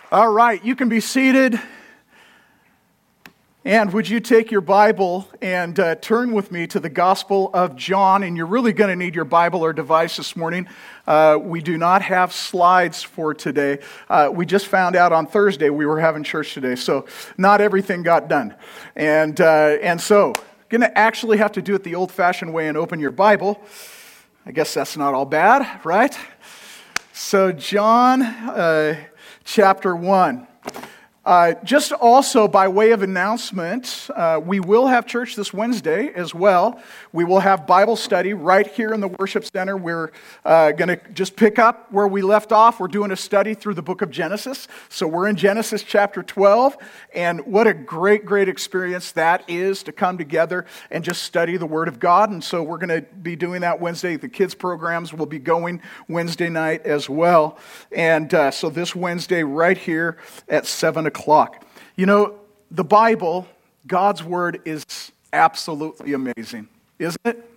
All right, you can be seated. And would you take your Bible and turn with me to the Gospel of John? And you're really going to need your Bible or device this morning. We do not have slides for today. We just found out on Thursday we were having church today, so not everything got done. And so, going to actually have to do it the old-fashioned way and open your Bible. I guess that's not all bad, right? So John chapter 1. Just also by way of announcement, we will have church this Wednesday as well. We will have Bible study right here in the worship center. We're going to just pick up where we left off. We're doing a study through the book of Genesis. So we're in Genesis chapter 12, and what a great, great experience that is to come together and just study the Word of God. And so we're going to be doing that Wednesday. The kids' programs will be going Wednesday night as well. And so this Wednesday right here at 7 o'clock. You know, the Bible, God's Word, is absolutely amazing, isn't it?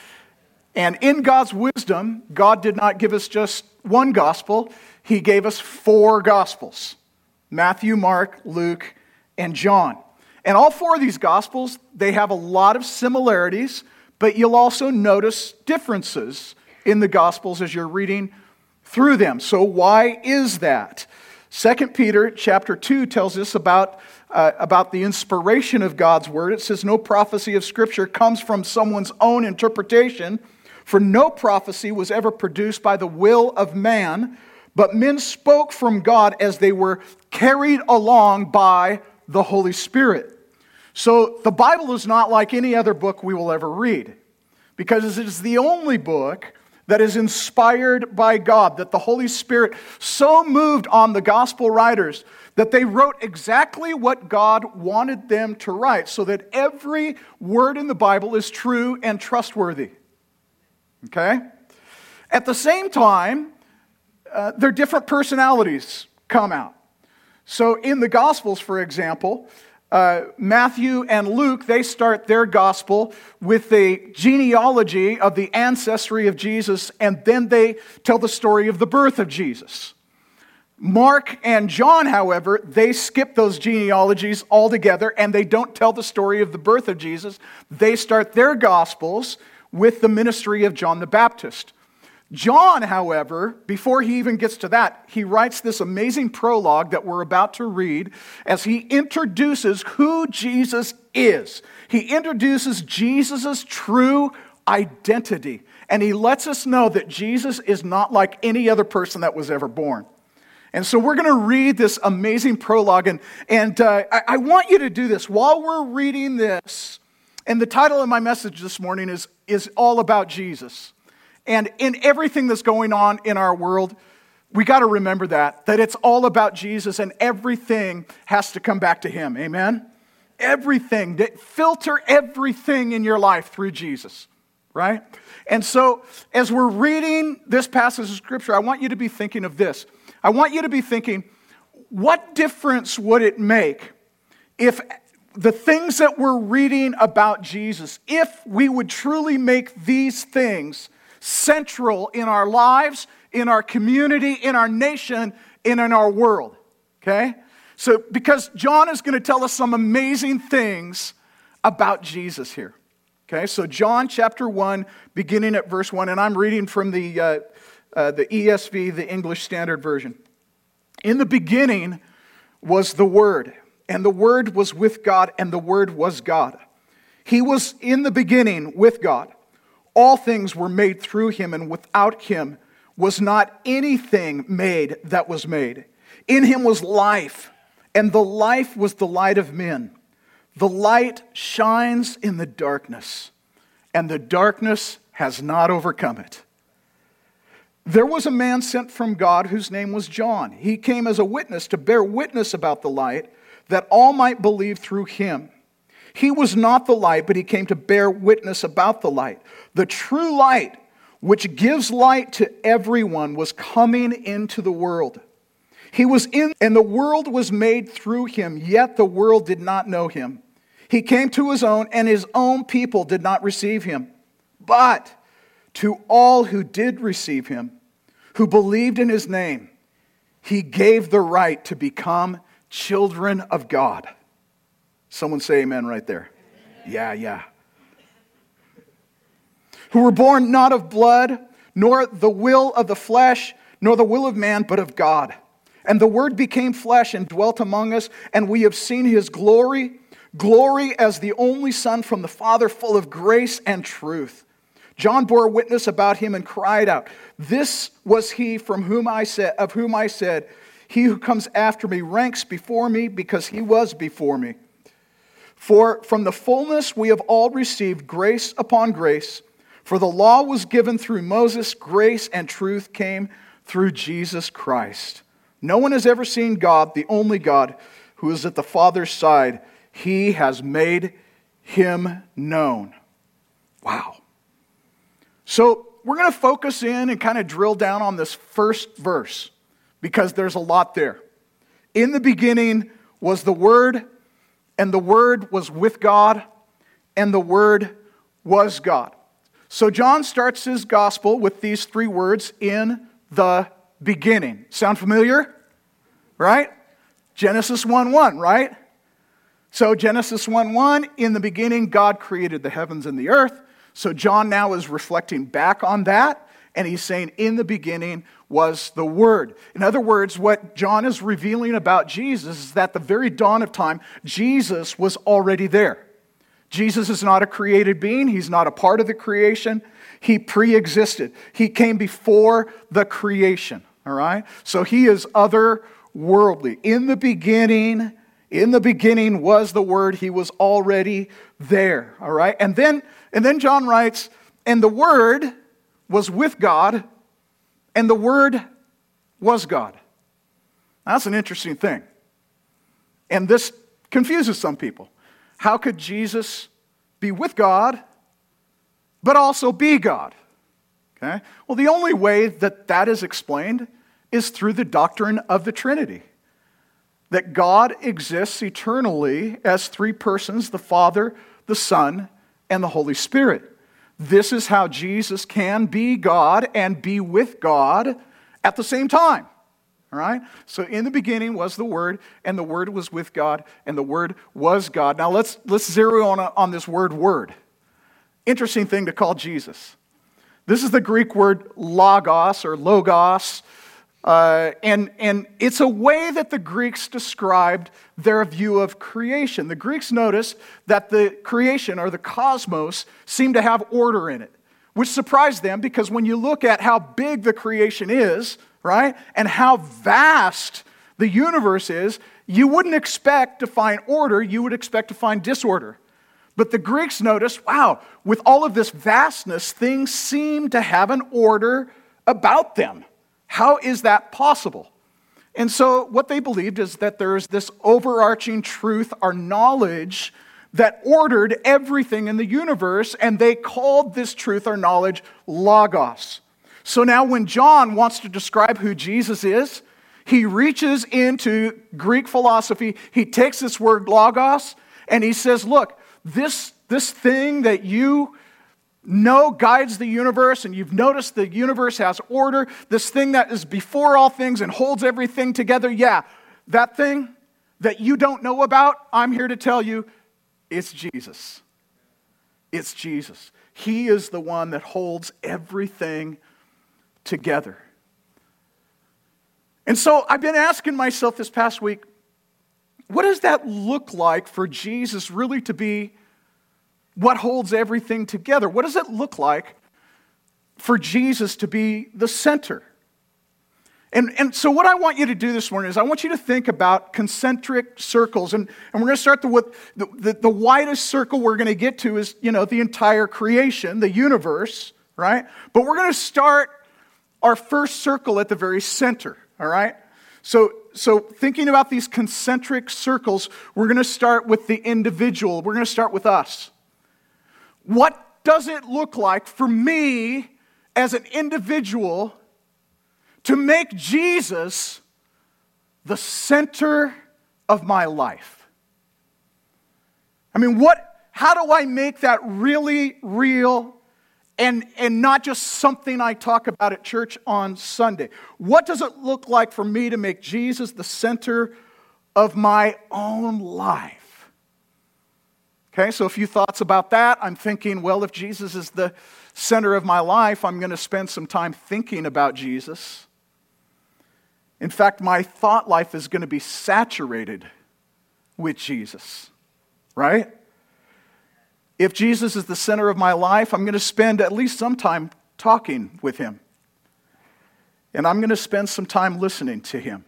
And in God's wisdom, God did not give us just one gospel. He gave us 4 gospels: Matthew, Mark, Luke, and John. And all 4 of these gospels, they have a lot of similarities, but you'll also notice differences in the gospels as you're reading through them. So why is that? 2 Peter chapter 2 tells us about the inspiration of God's Word. It says, "No prophecy of Scripture comes from someone's own interpretation, for no prophecy was ever produced by the will of man, but men spoke from God as they were carried along by the Holy Spirit." So the Bible is not like any other book we will ever read, because it is the only book that is inspired by God, that the Holy Spirit so moved on the gospel writers that they wrote exactly what God wanted them to write, so that every word in the Bible is true and trustworthy. Okay? At the same time, their different personalities come out. So in the Gospels, for example, Matthew and Luke, they start their gospel with the genealogy of the ancestry of Jesus, and then they tell the story of the birth of Jesus. Mark and John, however, they skip those genealogies altogether, and they don't tell the story of the birth of Jesus. They start their gospels with the ministry of John the Baptist. John, however, before he even gets to that, he writes this amazing prologue that we're about to read as he introduces who Jesus is. He introduces Jesus' true identity, and he lets us know that Jesus is not like any other person that was ever born. And so we're going to read this amazing prologue, and I want you to do this while we're reading this. And the title of my message this morning is all about Jesus. And in everything that's going on in our world, we got to remember that it's all about Jesus, and everything has to come back to Him. Amen? Everything. Filter everything in your life through Jesus, right? And so as we're reading this passage of Scripture, I want you to be thinking of this. I want you to be thinking, what difference would it make if the things that we're reading about Jesus, if we would truly make these things central in our lives, in our community, in our nation, and in our world, okay? So, because John is going to tell us some amazing things about Jesus here, okay? So, John chapter 1, beginning at verse 1, and I'm reading from the ESV, the English Standard Version. "In the beginning was the Word, and the Word was with God, and the Word was God. He was in the beginning with God. All things were made through Him, and without Him was not anything made that was made. In Him was life, and the life was the light of men. The light shines in the darkness, and the darkness has not overcome it. There was a man sent from God whose name was John. He came as a witness to bear witness about the light, that all might believe through him. He was not the light, but he came to bear witness about the light. The true light, which gives light to everyone, was coming into the world. He was in, and the world was made through him, yet the world did not know him. He came to his own, and his own people did not receive him. But to all who did receive him, who believed in his name, He gave the right to become children of God. Someone say amen right there. Yeah. Who were born not of blood, nor the will of the flesh, nor the will of man, but of God. And the Word became flesh and dwelt among us, and we have seen His glory, glory as the only Son from the Father, full of grace and truth. John bore witness about Him and cried out, "This was He of whom I said, He who comes after me ranks before me, because He was before me. For from the fullness we have all received grace upon grace. For the law was given through Moses, grace and truth came through Jesus Christ. No one has ever seen God, the only God, who is at the Father's side. He has made Him known." Wow. So we're going to focus in and kind of drill down on this first verse, because there's a lot there. In the beginning was the Word, and the Word was with God, and the Word was God. So John starts his gospel with these three words, in the beginning. Sound familiar? Right? Genesis 1:1, right? So Genesis 1:1, in the beginning God created the heavens and the earth. So John now is reflecting back on that, and he's saying in the beginning was the Word. In other words, what John is revealing about Jesus is that at the very dawn of time, Jesus was already there. Jesus is not a created being. He's not a part of the creation. He pre-existed. He came before the creation, all right? So He is otherworldly. In the beginning was the Word. He was already there, all right? And then John writes, and the Word was with God, and the Word was God. That's an interesting thing. And this confuses some people. How could Jesus be with God, but also be God? Okay? Well, the only way that is explained is through the doctrine of the Trinity. That God exists eternally as three persons, the Father, the Son, and the Holy Spirit. This is how Jesus can be God and be with God at the same time. All right? So in the beginning was the Word, and the Word was with God, and the Word was God. Now let's zero on this word. Interesting thing to call Jesus. This is the Greek word logos or logos, and it's a way that the Greeks described their view of creation. The Greeks noticed that the creation or the cosmos seemed to have order in it, which surprised them because when you look at how big the creation is, right, and how vast the universe is, you wouldn't expect to find order, you would expect to find disorder. But the Greeks noticed, wow, with all of this vastness, things seem to have an order about them. How is that possible? And so what they believed is that there's this overarching truth or knowledge that ordered everything in the universe, and they called this truth or knowledge logos. So now when John wants to describe who Jesus is, he reaches into Greek philosophy, he takes this word logos, and he says, look, this thing that you know guides the universe, and you've noticed the universe has order, this thing that is before all things and holds everything together, yeah, that thing that you don't know about, I'm here to tell you, it's Jesus. It's Jesus. He is the one that holds everything together. And so I've been asking myself this past week, what does that look like for Jesus really to be what holds everything together? What does it look like for Jesus to be the center? And so what I want you to do this morning is I want you to think about concentric circles. And we're going to start with the widest circle we're going to get to is, the entire creation, the universe, right? But we're going to start our first circle at the very center, all right? So thinking about these concentric circles, we're going to start with the individual. We're going to start with us. What does it look like for me as an individual to make Jesus the center of my life? I mean, how do I make that really real and not just something I talk about at church on Sunday? What does it look like for me to make Jesus the center of my own life? Okay, so a few thoughts about that. I'm thinking, well, if Jesus is the center of my life, I'm going to spend some time thinking about Jesus. In fact, my thought life is going to be saturated with Jesus, right? If Jesus is the center of my life, I'm going to spend at least some time talking with him. And I'm going to spend some time listening to him.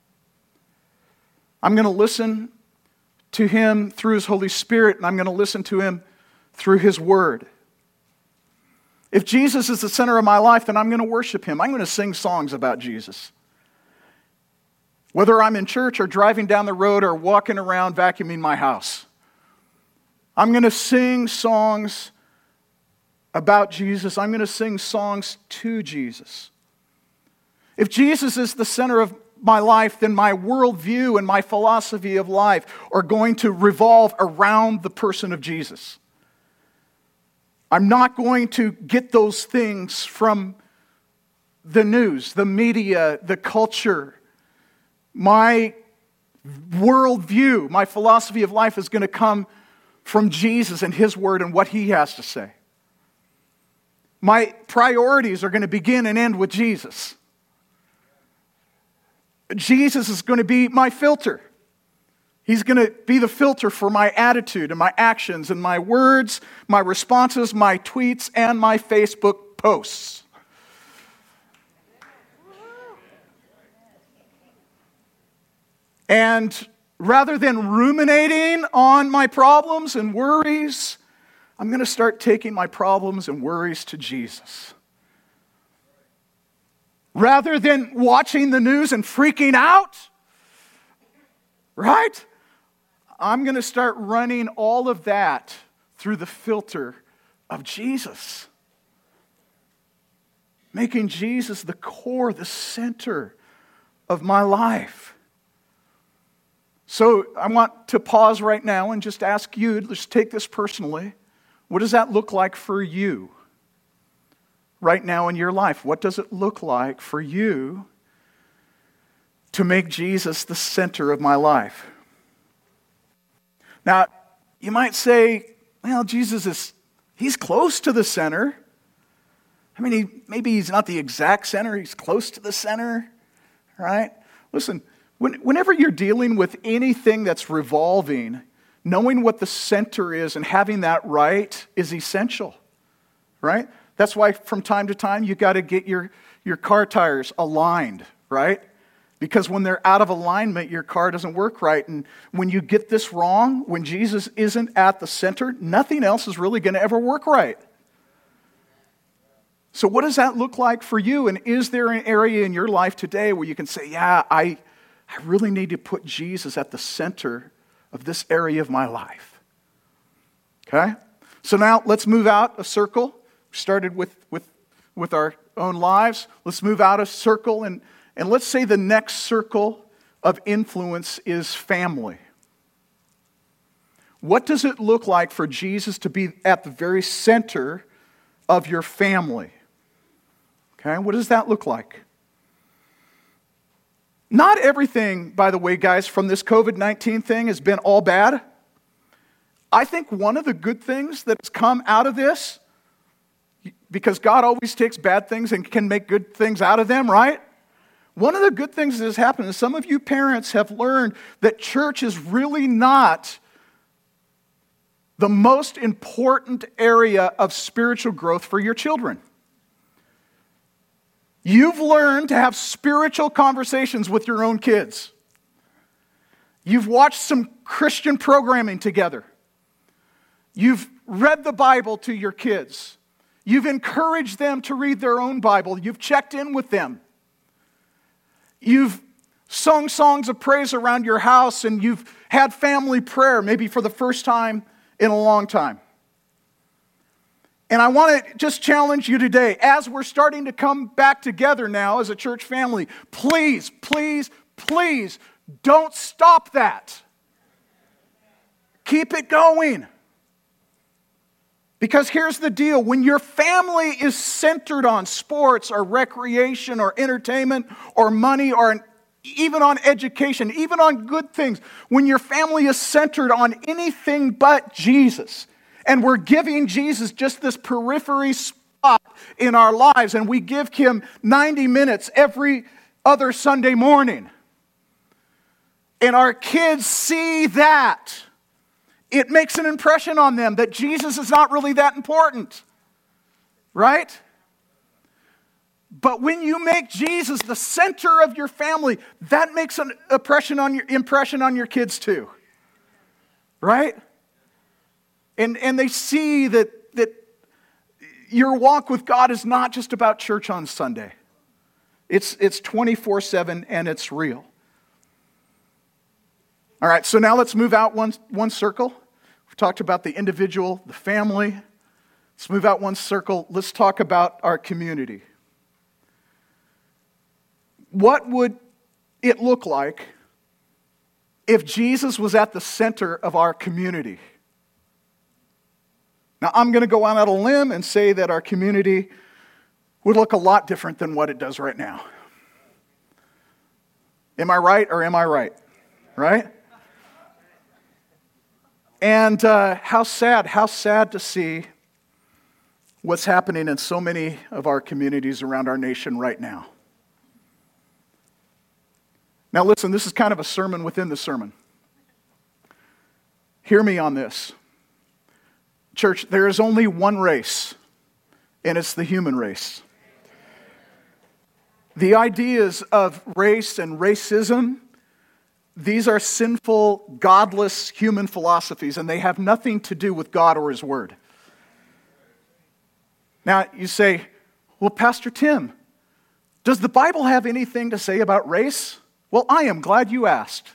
I'm going to listen to him through his Holy Spirit, and I'm going to listen to him through his word. If Jesus is the center of my life, then I'm going to worship him. I'm going to sing songs about Jesus. Whether I'm in church or driving down the road or walking around vacuuming my house, I'm going to sing songs about Jesus. I'm going to sing songs to Jesus. If Jesus is the center of my life, then my worldview and my philosophy of life are going to revolve around the person of Jesus. I'm not going to get those things from the news, the media, the culture. My worldview, my philosophy of life is going to come from Jesus and his word and what he has to say. My priorities are going to begin and end with Jesus. Jesus is going to be my filter. He's going to be the filter for my attitude and my actions and my words, my responses, my tweets, and my Facebook posts. And rather than ruminating on my problems and worries, I'm going to start taking my problems and worries to Jesus. Rather than watching the news and freaking out, right? I'm going to start running all of that through the filter of Jesus. Making Jesus the core, the center of my life. So I want to pause right now and just ask you, let's take this personally. What does that look like for you right now in your life? What does it look like for you to make Jesus the center of my life? Now, you might say, well, he's close to the center. I mean, maybe he's not the exact center, he's close to the center, right? Listen, whenever you're dealing with anything that's revolving, knowing what the center is and having that right is essential, right? That's why from time to time you got to get your car tires aligned, right? Because when they're out of alignment, your car doesn't work right. And when you get this wrong, when Jesus isn't at the center, nothing else is really going to ever work right. So what does that look like for you? And is there an area in your life today where you can say, yeah, I really need to put Jesus at the center of this area of my life? Okay? So now let's move out a circle. We started with our own lives. Let's move out a circle and let's say the next circle of influence is family. What does it look like for Jesus to be at the very center of your family? Okay, what does that look like? Not everything, by the way, guys, from this COVID-19 thing has been all bad. I think one of the good things that's come out of this, because God always takes bad things and can make good things out of them, right? One of the good things that has happened is some of you parents have learned that church is really not the most important area of spiritual growth for your children. You've learned to have spiritual conversations with your own kids. You've watched some Christian programming together. You've read the Bible to your kids. You've encouraged them to read their own Bible. You've checked in with them. You've sung songs of praise around your house, and you've had family prayer, maybe for the first time in a long time. And I want to just challenge you today, as we're starting to come back together now as a church family, please, please, please don't stop that. Keep it going. Because here's the deal. When your family is centered on sports or recreation or entertainment or money or even on education, even on good things, when your family is centered on anything but Jesus, and we're giving Jesus just this periphery spot in our lives, and we give him 90 minutes every other Sunday morning, and our kids see that, it makes an impression on them that Jesus is not really that important, right? But when you make Jesus the center of your family, that makes an impression on your kids too, right? And they see that your walk with God is not just about church on Sunday. It's 24/7 and it's real. All right, so now let's move out one circle. We've talked about the individual, the family. Let's move out one circle. Let's talk about our community. What would it look like if Jesus was at the center of our community? Now, I'm going to go on out a limb and say that our community would look a lot different than what it does right now. Am I right or am I right? Right? And how sad to see what's happening in so many of our communities around our nation right now. Now listen, this is kind of a sermon within the sermon. Hear me on this. Church, there is only one race, and it's the human race. The ideas of race and racism, these are sinful, godless human philosophies, and they have nothing to do with God or His Word. Now, you say, well, Pastor Tim, does the Bible have anything to say about race? Well, I am glad you asked.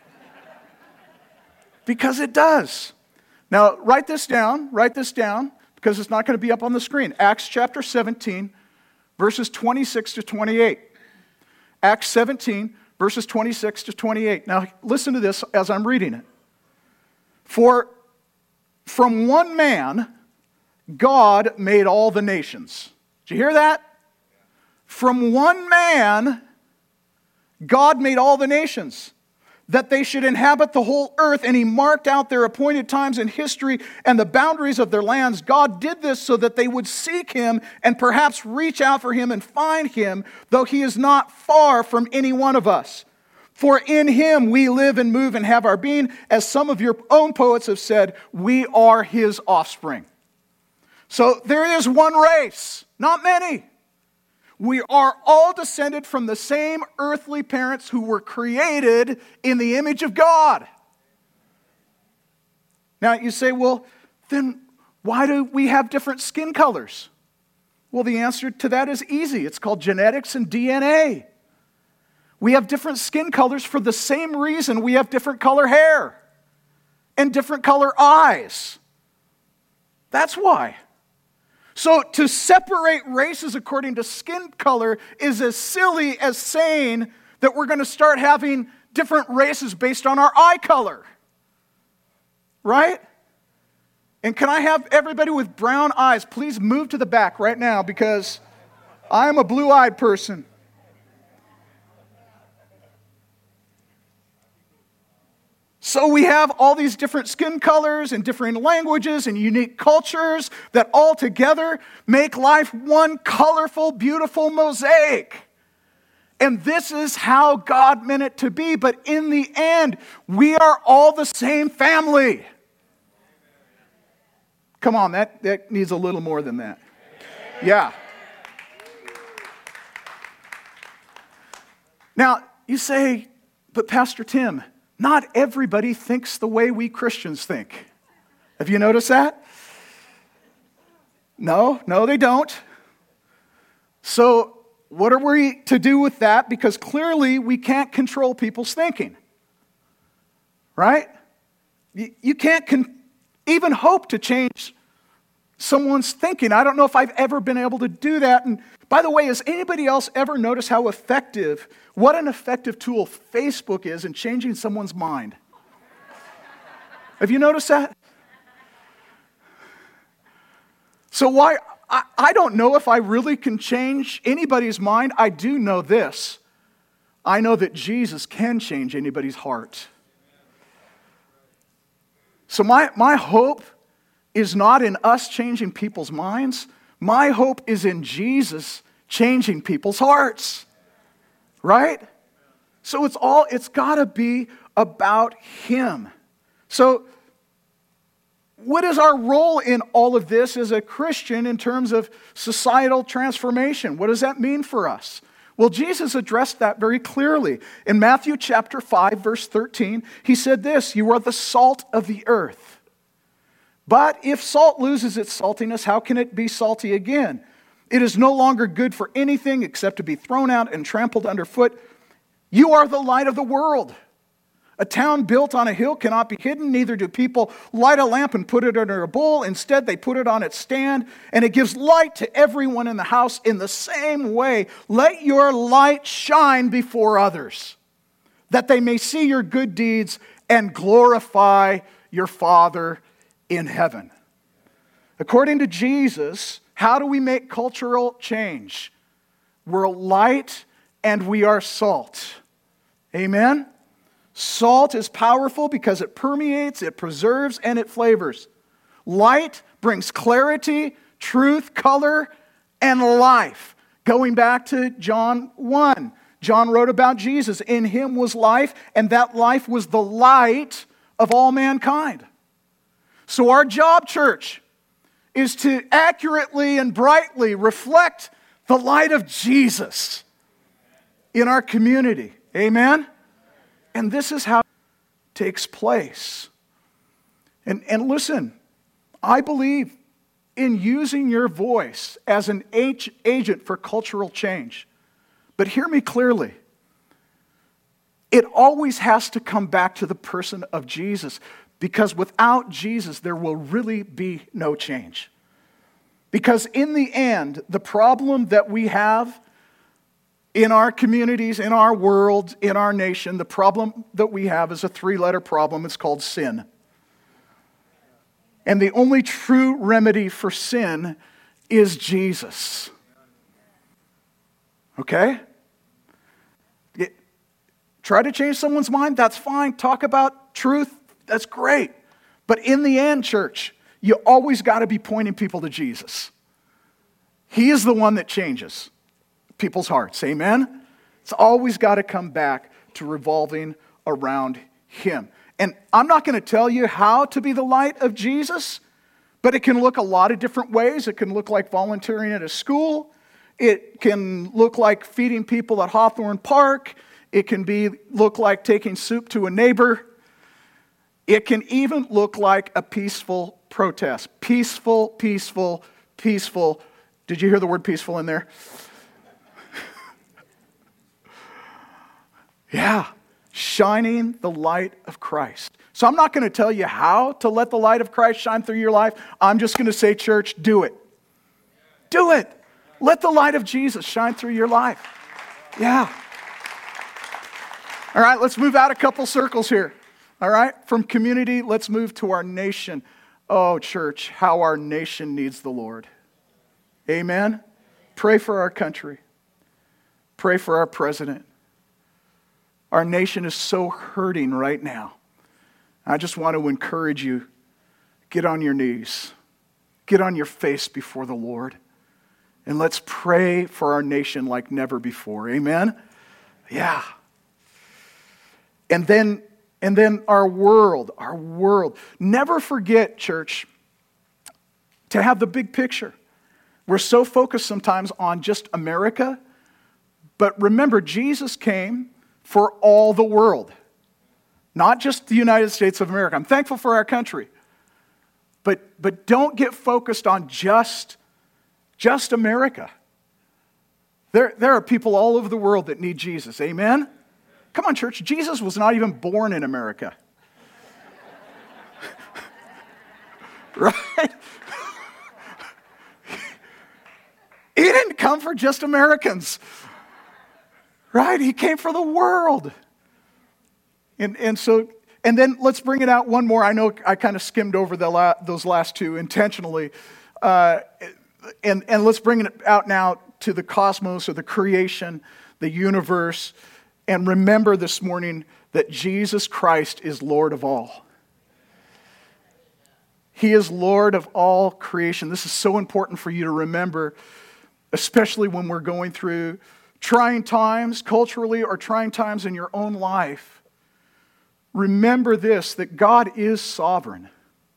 Because it does. Now, write this down, because it's not going to be up on the screen. Acts chapter 17, verses 26 to 28. Acts 17, verses 26 to 28. Now, listen to this as I'm reading it. For from one man, God made all the nations. Did you hear that? From one man, God made all the nations, that they should inhabit the whole earth, and He marked out their appointed times in history and the boundaries of their lands. God did this so that they would seek Him and perhaps reach out for Him and find Him, though He is not far from any one of us. For in Him we live and move and have our being, as some of your own poets have said, we are His offspring. So there is one race, not many. We are all descended from the same earthly parents who were created in the image of God. Now you say, well, then why do we have different skin colors? Well, the answer to that is easy. It's called genetics and DNA. We have different skin colors for the same reason we have different color hair and different color eyes. That's why. So to separate races according to skin color is as silly as saying that we're going to start having different races based on our eye color. Right? And can I have everybody with brown eyes please move to the back right now, because I am a blue-eyed person. So we have all these different skin colors and different languages and unique cultures that all together make life one colorful, beautiful mosaic. And this is how God meant it to be. But in the end, we are all the same family. Come on, that needs a little more than that. Yeah. Now, you say, but Pastor Tim, not everybody thinks the way we Christians think. Have you noticed that? No, they don't. So what are we to do with that? Because clearly we can't control people's thinking. Right? You can't even hope to change someone's thinking. I don't know if I've ever been able to do that. And by the way, has anybody else ever noticed what an effective tool Facebook is in changing someone's mind? Have you noticed that? So why, I don't know if I really can change anybody's mind. I do know this. I know that Jesus can change anybody's heart. So my hope is not in us changing people's minds. My hope is in Jesus changing people's hearts. Right? So it's got to be about Him. So what is our role in all of this as a Christian in terms of societal transformation? What does that mean for us? Well, Jesus addressed that very clearly. In Matthew chapter 5, verse 13, He said this, "You are the salt of the earth. But if salt loses its saltiness, how can it be salty again? It is no longer good for anything except to be thrown out and trampled underfoot. You are the light of the world. A town built on a hill cannot be hidden, neither do people light a lamp and put it under a bowl. Instead, they put it on its stand, and it gives light to everyone in the house. In the same way, let your light shine before others, that they may see your good deeds and glorify your Father in heaven." According to Jesus, how do we make cultural change? We're light and we are salt. Amen? Salt is powerful because it permeates, it preserves, and it flavors. Light brings clarity, truth, color, and life. Going back to John 1, John wrote about Jesus. In Him was life, and that life was the light of all mankind. So our job, church, is to accurately and brightly reflect the light of Jesus in our community. Amen? And this is how it takes place. And listen, I believe in using your voice as an agent for cultural change. But hear me clearly. It always has to come back to the person of Jesus, because without Jesus, there will really be no change. Because in the end, the problem that we have in our communities, in our world, in our nation, the problem that we have is a 3-letter problem. It's called sin. And the only true remedy for sin is Jesus. Okay? Try to change someone's mind, that's fine. Talk about truth, that's great. But in the end, church, you always got to be pointing people to Jesus. He is the one that changes people's hearts. Amen? It's always got to come back to revolving around Him. And I'm not going to tell you how to be the light of Jesus, but it can look a lot of different ways. It can look like volunteering at a school. It can look like feeding people at Hawthorne Park. It can look like taking soup to a neighbor. It can even look like a peaceful protest. Peaceful, peaceful, peaceful. Did you hear the word peaceful in there? Yeah, shining the light of Christ. So I'm not going to tell you how to let the light of Christ shine through your life. I'm just going to say, church, do it. Do it. Let the light of Jesus shine through your life. Yeah. All right, let's move out a couple circles here. All right, from community, let's move to our nation. Oh, church, how our nation needs the Lord. Amen. Pray for our country. Pray for our president. Our nation is so hurting right now. I just want to encourage you, get on your knees. Get on your face before the Lord. And let's pray for our nation like never before. Amen? Yeah. And then our world. Never forget, church, to have the big picture. We're so focused sometimes on just America. But remember, Jesus came for all the world, not just the United States of America. I'm thankful for our country, but don't get focused on just America. There are people all over the world that need Jesus. Amen? Come on, church. Jesus was not even born in America. Right? He didn't come for just Americans. Right? He came for the world. And then let's bring it out one more. I know I kind of skimmed over those last two intentionally. And let's bring it out now to the cosmos or the creation, the universe, and remember this morning that Jesus Christ is Lord of all. He is Lord of all creation. This is so important for you to remember, especially when we're going through trying times culturally or trying times in your own life. Remember this, that God is sovereign.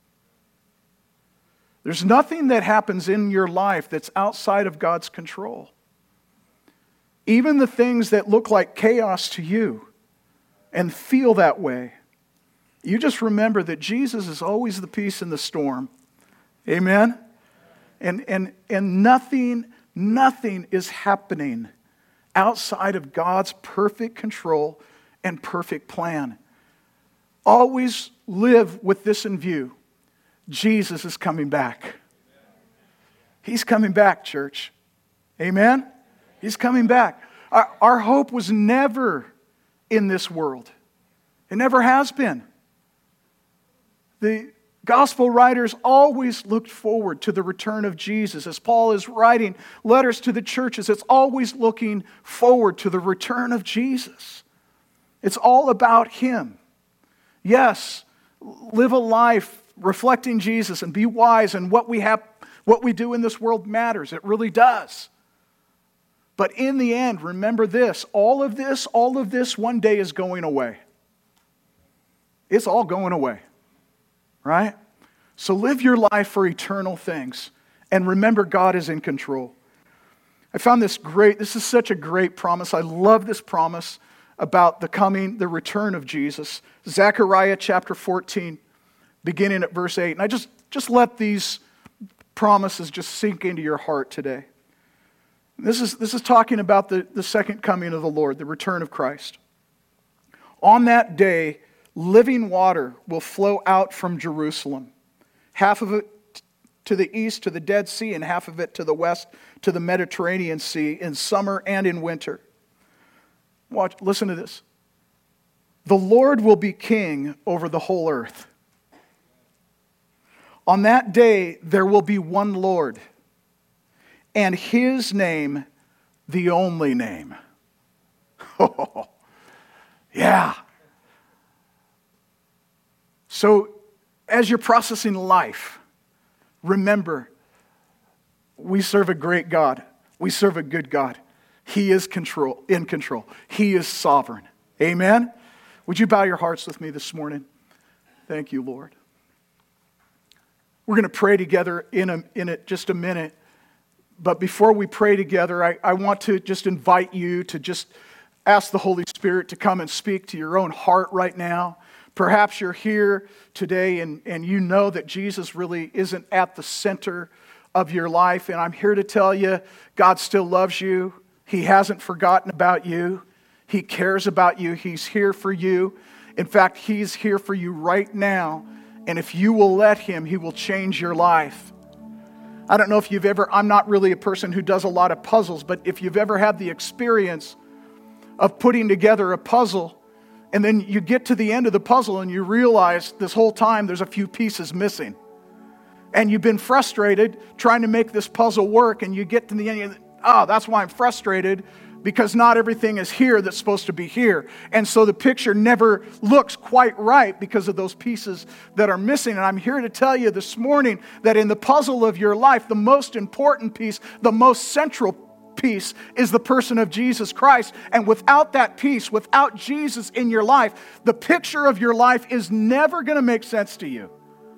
There's nothing that happens in your life that's outside of God's control. Even the things that look like chaos to you and feel that way, you just remember that Jesus is always the peace in the storm. Amen? And nothing is happening outside of God's perfect control and perfect plan. Always live with this in view. Jesus is coming back. He's coming back, church. Amen? He's coming back. Our hope was never in this world. It never has been. The gospel writers always looked forward to the return of Jesus. As Paul is writing letters to the churches, it's always looking forward to the return of Jesus. It's all about Him. Yes, live a life reflecting Jesus and be wise, and what we do in this world matters. It really does. But in the end, remember this, all of this one day is going away. It's all going away. Right? So live your life for eternal things. And remember, God is in control. I found this is such a great promise. I love this promise about the return of Jesus. Zechariah chapter 14, beginning at verse 8. And I just let these promises just sink into your heart today. This is talking about the second coming of the Lord, the return of Christ. On that day, living water will flow out from Jerusalem, half of it to the east to the Dead Sea and half of it to the west to the Mediterranean Sea in summer and in winter. Listen to this. The Lord will be king over the whole earth. On that day, there will be one Lord, and His name, the only name. Oh, yeah. So, as you're processing life, remember, we serve a great God. We serve a good God. He is in control. He is sovereign. Amen? Would you bow your hearts with me this morning? Thank you, Lord. We're going to pray together in just a minute. But before we pray together, I want to just invite you to just ask the Holy Spirit to come and speak to your own heart right now. Perhaps you're here today and you know that Jesus really isn't at the center of your life. And I'm here to tell you, God still loves you. He hasn't forgotten about you. He cares about you. He's here for you. In fact, He's here for you right now. And if you will let Him, He will change your life. I don't know if I'm not really a person who does a lot of puzzles, but if you've ever had the experience of putting together a puzzle, and then you get to the end of the puzzle and you realize this whole time there's a few pieces missing. And you've been frustrated trying to make this puzzle work, and you get to the end and that's why I'm frustrated, because not everything is here that's supposed to be here. And so the picture never looks quite right because of those pieces that are missing. And I'm here to tell you this morning that in the puzzle of your life, the most important piece, the most central piece is the person of Jesus Christ. And without that piece, without Jesus in your life, the picture of your life is never going to make sense to you.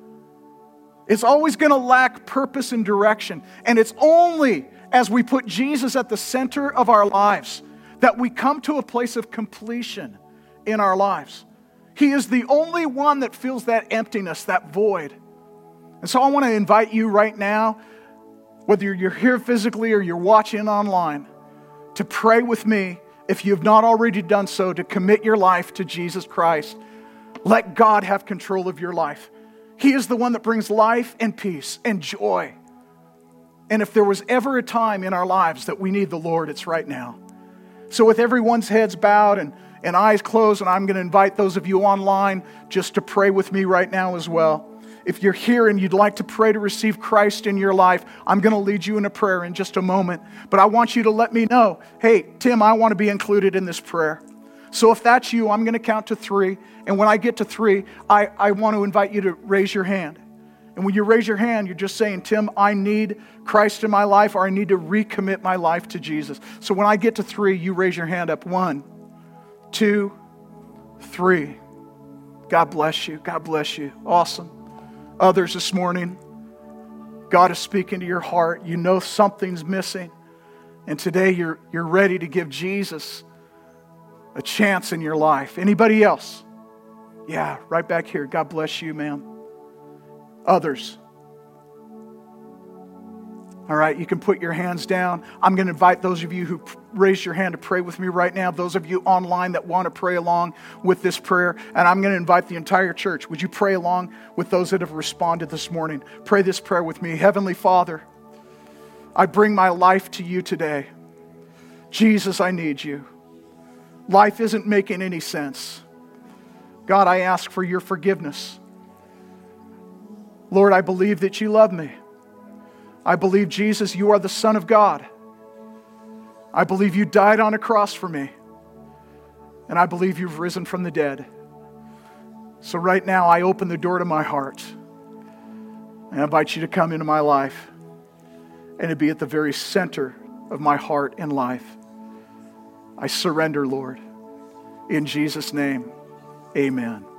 It's always going to lack purpose and direction. And it's only as we put Jesus at the center of our lives that we come to a place of completion in our lives. He is the only one that fills that emptiness, that void. And so I want to invite you right now, whether you're here physically or you're watching online, to pray with me, if you've not already done so, to commit your life to Jesus Christ. Let God have control of your life. He is the one that brings life and peace and joy. And if there was ever a time in our lives that we need the Lord, it's right now. So with everyone's heads bowed and eyes closed, and I'm going to invite those of you online just to pray with me right now as well. If you're here and you'd like to pray to receive Christ in your life, I'm going to lead you in a prayer in just a moment. But I want you to let me know, hey, Tim, I want to be included in this prayer. So if that's you, I'm going to count to 3. And when I get to 3, I want to invite you to raise your hand. And when you raise your hand, you're just saying, Tim, I need Christ in my life, or I need to recommit my life to Jesus. So when I get to 3, you raise your hand up. 1, 2, 3. God bless you. God bless you. Awesome. Others this morning, God is speaking to your heart. You know something's missing. And today you're ready to give Jesus a chance in your life. Anybody else? Yeah, right back here. God bless you, ma'am. Others. All right, you can put your hands down. I'm going to invite those of you who raised your hand to pray with me right now, those of you online that want to pray along with this prayer, and I'm going to invite the entire church. Would you pray along with those that have responded this morning? Pray this prayer with me. Heavenly Father, I bring my life to you today. Jesus, I need you. Life isn't making any sense. God, I ask for your forgiveness. Lord, I believe that you love me. I believe, Jesus, you are the Son of God. I believe you died on a cross for me. And I believe you've risen from the dead. So right now, I open the door to my heart. And I invite you to come into my life and to be at the very center of my heart and life. I surrender, Lord. In Jesus' name, amen.